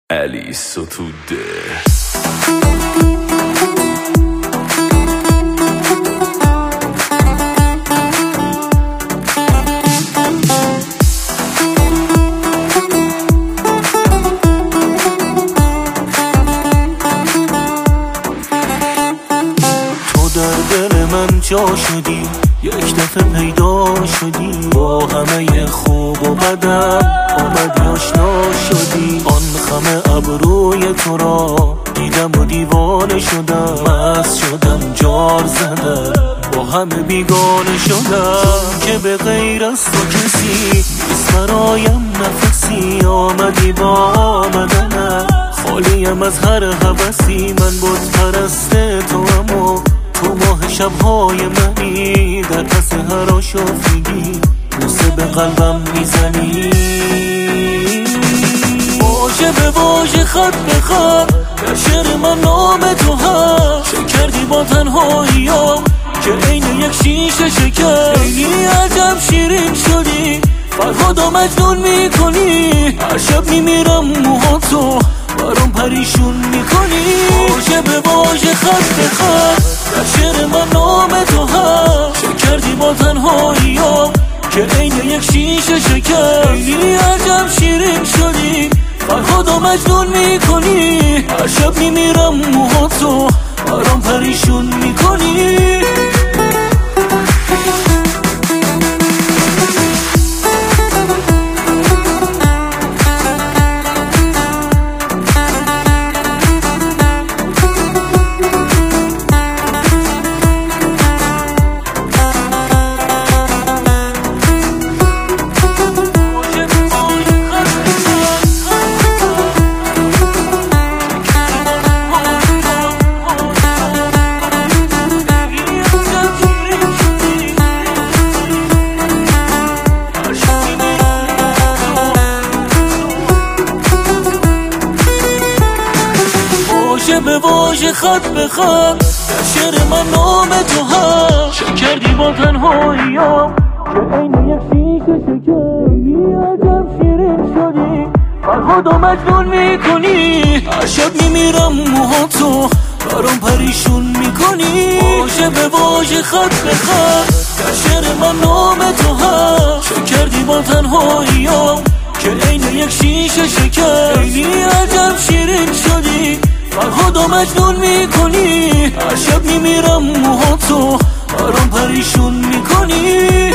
علی ستوده. در دل من جا شدی، یک دفعه پیدا شدی، با همه خوب و بدم آمدی آشنا شدی. آن خم ابروی تو را دیدم و دیوانه شدم، مست شدم جار زدم، با همه بیگانه شدم که به غیر از تو کسی نیست برایم نفسی. آمدی با آمدنم، خالیم از هر هوسی، من بت پرست تو اما تو ماه شبهای منی، در پس هر آشفتگی بوسه به قلبم میزنی. واژه به واژه خط به خط در شعر من نام تو هست. چه کردی با تنهاییام که عین یک شیشه شکر، خیلی عجب شیرین شدی، فرهاد و مجنون میکنی. هر شب میمیرم موهاتو برام پریشون میکنی. واژه به واژه خط به خط در شعر من نام تو هست. چه کردی با تنهاییام که عین یک شیشه شکر، خیلی عجب شیرین شدی، فرهاد و مجنون میکنی. هر شب میمیرم موهاتو برام پریشون میکنی. واژه به واژه خط به خط در شعر من نام تو هست. چه کردی با تنهاییام که عین یک شیشه شکر، خیلی عجب شیرین شدی، فرهاد و مجنون میکنی. هر شب میمیرم موهاتو برام پریشون میکنی. واژه به واژه خط به خط در شعر من نام تو هست. چه کردی با تنهاییام که عین یک شیشه شکر، خیلی عجب شیرین شدی، فرهاد و مجنون میکنی. هر شب میمیرم موهاتو برام پریشون میکنی.